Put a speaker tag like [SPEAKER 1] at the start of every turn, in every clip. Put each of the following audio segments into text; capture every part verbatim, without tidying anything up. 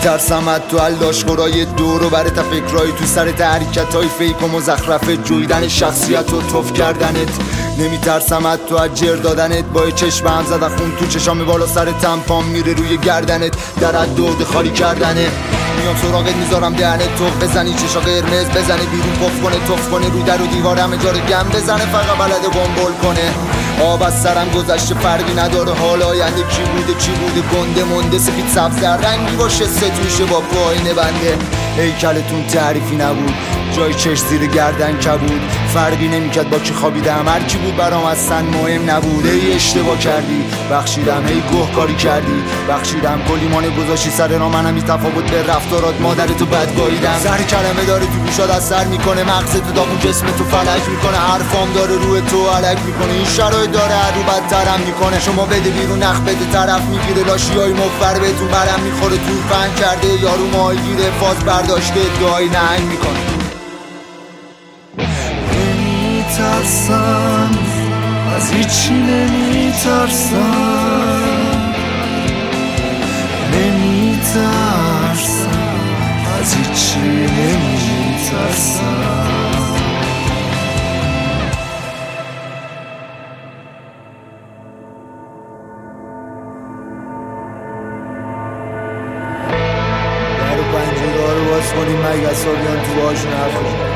[SPEAKER 1] نمیترسم از تو علاشخورای دور و برت فکرایی تو سرت حرکتای فیک و مزخرفت جویدن شخصیت و توف کردنت نمیترسم از تو از جر دادنت با چشم هم زد خون تو چشام بالا سر تمپام میره روی گردنت در حد دود خالی کردنه میام سراغت میذارم دهنت تو بزنی چشا قرمز بزنه بیرون پف کنه توف کنه روی در و دیوار همه جا رو گم بزنه فقط بلده بمبل کنه آب از سرم گذشته فرقی نداره حال آینده کی بوده چی بوده گنده مونده سفید سبز در رنگی باشه ستوشه با پایین بنده هیکلتون تعریفی نبود جای چش زیر گردن کبود فرقی نمیکرد با کی خوابیدم هر کی بود برام اصلا مهم نبود ای اشتباه کردی بخشیدم ای گوه کاری کردی بخشیدم کلی مانه گذاشتی سر را منم بی تفاوت به رفتارات مادرتو بدگاهیدم سر کلمه داره تو گوشات اثر میکنه مغزت داغون جسم تو فلج میکنه حرفام داره روی تو علک میکنه این شرایط داره هر رو بدترم میکنه شما بده بیرون نخ بده طرف میگیره لاشیای مفر بهتون برم میخوره تو فن کرده یارو ماهی گیره فاز برداشته ادعای نهنگ میکنه
[SPEAKER 2] نمیترسم از هیچی نمیترسم نمیترسم از هیچی نمیترسم
[SPEAKER 1] در و پنجره ها رو باز کنیم مگس ها بیان تو باشون حرف کنیم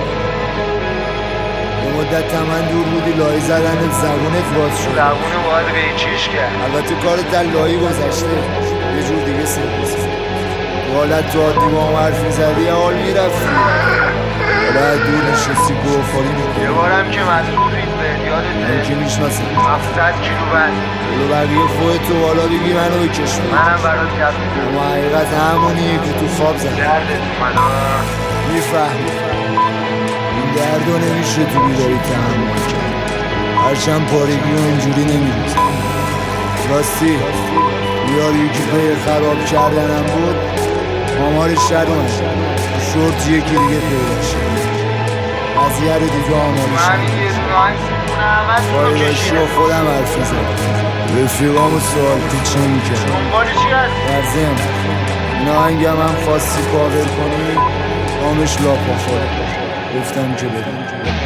[SPEAKER 1] مدت من دور بودی لای زدنت زبونت باز شد
[SPEAKER 3] زبونه باید قیچیش کرد
[SPEAKER 1] البته کارت در لایی گذشته یه جور دیگه سرویس تو حالت تو عادی با هم حرف میزدی حال میرفتی حالا دور نشستی گوخوری میکنی
[SPEAKER 3] یه بارم که مطلوب ریخته یادته
[SPEAKER 1] من که میشناسم
[SPEAKER 3] هفتاد کیلو بند
[SPEAKER 1] جلو بقیه خودتو بالا بگی منو بکش
[SPEAKER 3] منم برات کف میکنم
[SPEAKER 1] اما حقیقت همونی که تو خواب زدی
[SPEAKER 3] دردت من
[SPEAKER 1] میفهمی این درد رو نمیشه تو بیداری تحمل کرد هرچند پارگی و اینجوری نمیبود راستی بیار یکی پی خراب کردنم بود مامار شرمه شورت یکی دیگه پیدا شد قضیه رو دیگه آماری شد
[SPEAKER 3] من یه دونه آنگ سیمونه همه رو کشیدم
[SPEAKER 1] و خودم حرف میزد رفیقامو سوال پیچ نمیکرد
[SPEAKER 3] دنبال چی هستی؟
[SPEAKER 1] در ضمن این آهنگم هم خواستی کاور کنی آمش لاپا خود گفتم که بدم